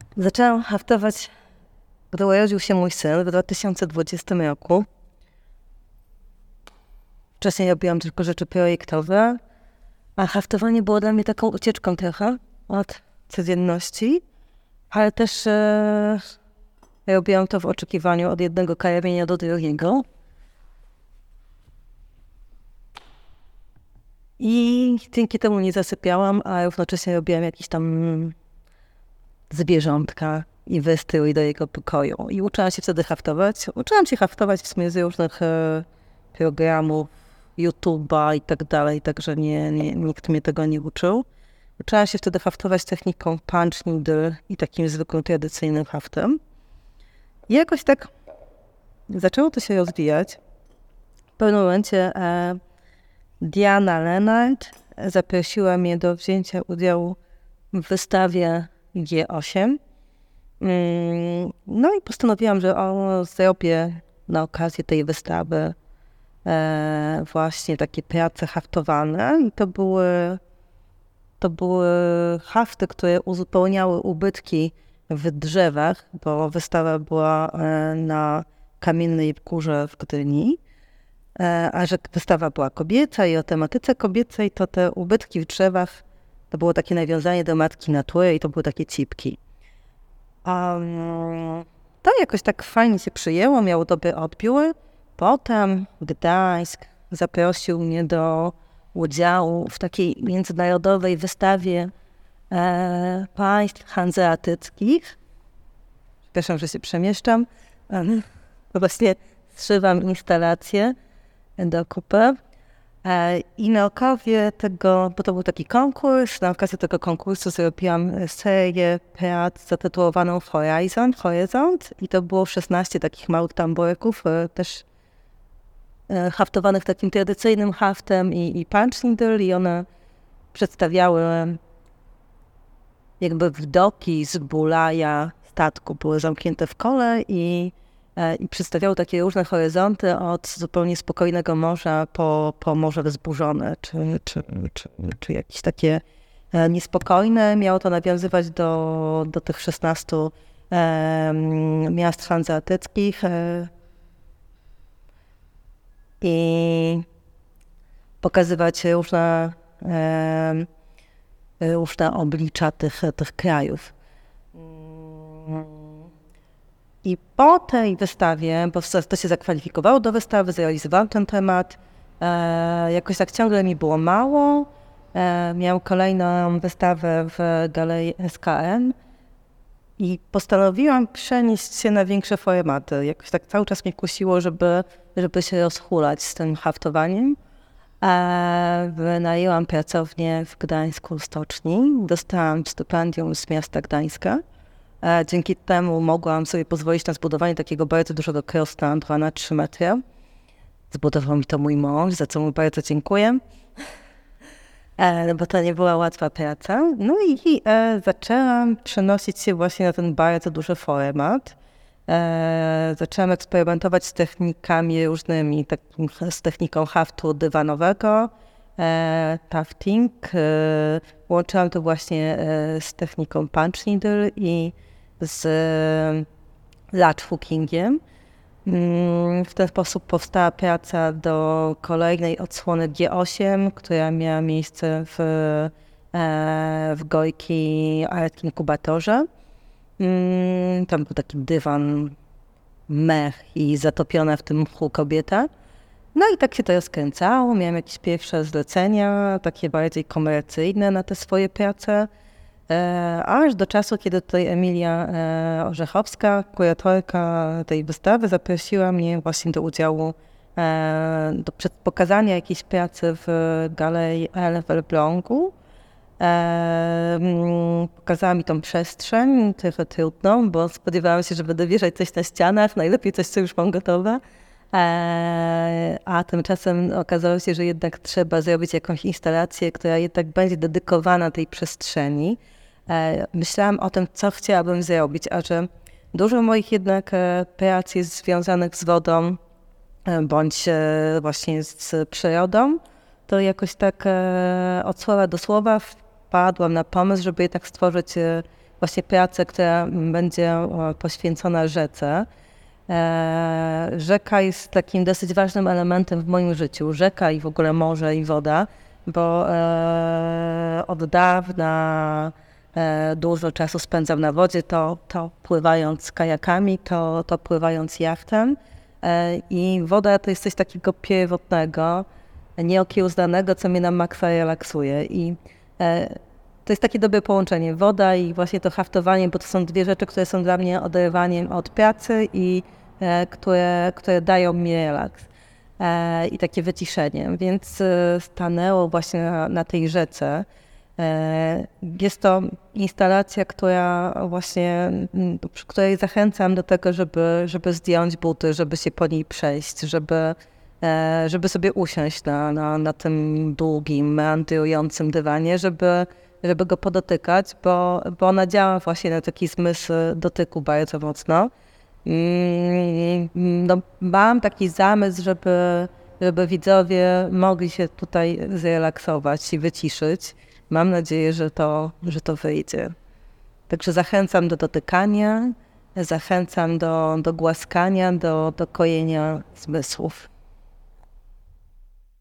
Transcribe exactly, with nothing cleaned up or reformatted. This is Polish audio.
Zaczęłam haftować, gdy urodził się mój syn w dwa tysiące dwudziestym roku. Wcześniej robiłam tylko rzeczy projektowe, a haftowanie było dla mnie taką ucieczką trochę od codzienności, ale też e, robiłam to w oczekiwaniu od jednego karabienia do drugiego. I dzięki temu nie zasypiałam, a równocześnie robiłam jakieś tam zwierzątka i wystrój do jego pokoju. I uczyłam się wtedy haftować. Uczyłam się haftować w sumie z różnych e, programów, YouTube'a i tak dalej, także nie, nie, nikt mnie tego nie uczył. Uczyłam się wtedy haftować techniką punch needle i takim zwykłym, tradycyjnym haftem. I jakoś tak zaczęło to się rozwijać. W pewnym momencie e, Diana Lennart zaprosiła mnie do wzięcia udziału w wystawie G osiem. No i postanowiłam, że o, zrobię na okazję tej wystawy e, właśnie takie prace haftowane. I to były, to były hafty, które uzupełniały ubytki w drzewach, bo wystawa była e, na Kamiennej Górze w Gdyni. E, a że wystawa była kobieca i o tematyce kobiecej, to te ubytki w drzewach to było takie nawiązanie do matki natury i to były takie cipki. Um, to jakoś tak fajnie się przyjęło, miało dobry odbiór. Potem Gdańsk zaprosił mnie do udziału w takiej międzynarodowej wystawie e, państw hanzeatyckich. Przepraszam, że się przemieszczam. Um, właśnie zszywam instalację do kupy. I na okazję tego, bo to był taki konkurs, na okazję tego konkursu zrobiłam serię prac zatytułowaną Horizon, Horizont i to było szesnaście takich małych tamborków, też haftowanych takim tradycyjnym haftem i, i punch needle i one przedstawiały jakby widoki z bulaja statku, były zamknięte w kole i i przedstawiały takie różne horyzonty od zupełnie spokojnego morza po, po morze wzburzone, czy, czy, czy, czy jakieś takie niespokojne. Miało to nawiązywać do, do tych szesnastu e, miast hanzeatyckich e, i pokazywać różne, e, różne oblicza tych, tych krajów. I po tej wystawie, bo to się zakwalifikowało do wystawy, zrealizowałam ten temat, e, jakoś tak ciągle mi było mało. E, miałam kolejną wystawę w Galerii S K N i postanowiłam przenieść się na większe formaty. Jakoś tak cały czas mnie kusiło, żeby, żeby się rozhulać z tym haftowaniem. E, wynajęłam pracownię w Gdańsku Stoczni, dostałam stypendium z miasta Gdańska. Dzięki temu mogłam sobie pozwolić na zbudowanie takiego bardzo dużego krosna dwa na trzy metry. Zbudował mi to mój mąż, za co mu bardzo dziękuję, e, bo to nie była łatwa praca. No i e, zaczęłam przenosić się właśnie na ten bardzo duży format. E, zaczęłam eksperymentować z technikami różnymi, takim, z techniką haftu dywanowego, e, tufting. E, łączyłam to właśnie e, z techniką punch needle i z latch hookingiem. W ten sposób powstała praca do kolejnej odsłony G osiem, która miała miejsce w, w Gojki Art Inkubatorze. Tam był taki dywan, mech i zatopiona w tym mchu kobieta. No i tak się to rozkręcało. Miałam jakieś pierwsze zlecenia, takie bardziej komercyjne na te swoje prace. E, aż do czasu, kiedy tutaj Emilia e, Orzechowska, kuratorka tej wystawy, zaprosiła mnie właśnie do udziału, e, do pokazania jakiejś pracy w Galerii Elle w Elblągu. E, m, pokazała mi tą przestrzeń, trochę trudną, bo spodziewałam się, że będę wieszać coś na ścianach, najlepiej coś, co już mam gotowe. E, a tymczasem okazało się, że jednak trzeba zrobić jakąś instalację, która jednak będzie dedykowana tej przestrzeni. E, myślałam o tym, co chciałabym zrobić, a że dużo moich jednak e, prac jest związanych z wodą e, bądź e, właśnie z przyrodą, to jakoś tak e, od słowa do słowa wpadłam na pomysł, żeby jednak stworzyć e, właśnie pracę, która będzie poświęcona rzece. Rzeka jest takim dosyć ważnym elementem w moim życiu. Rzeka i w ogóle morze i woda, bo od dawna dużo czasu spędzam na wodzie, to, to pływając kajakami, to, to pływając jachtem. I woda to jest coś takiego pierwotnego, nieokiełznanego, co mnie na maksa relaksuje. I to jest takie dobre połączenie, woda i właśnie to haftowanie, bo to są dwie rzeczy, które są dla mnie oderwaniem od pracy i e, które, które dają mi relaks e, i takie wyciszenie. Więc e, stanęło właśnie na, na tej rzece. E, jest to instalacja, która właśnie, przy której zachęcam do tego, żeby, żeby zdjąć buty, żeby się po niej przejść, żeby e, żeby sobie usiąść na, na, na tym długim, meandrującym dywanie, żeby żeby go podotykać, bo, bo ona działa właśnie na taki zmysł dotyku bardzo mocno. I, no, mam taki zamysł, żeby, żeby widzowie mogli się tutaj zrelaksować i wyciszyć. Mam nadzieję, że to, że to wyjdzie. Także zachęcam do dotykania, zachęcam do, do głaskania, do, do kojenia zmysłów.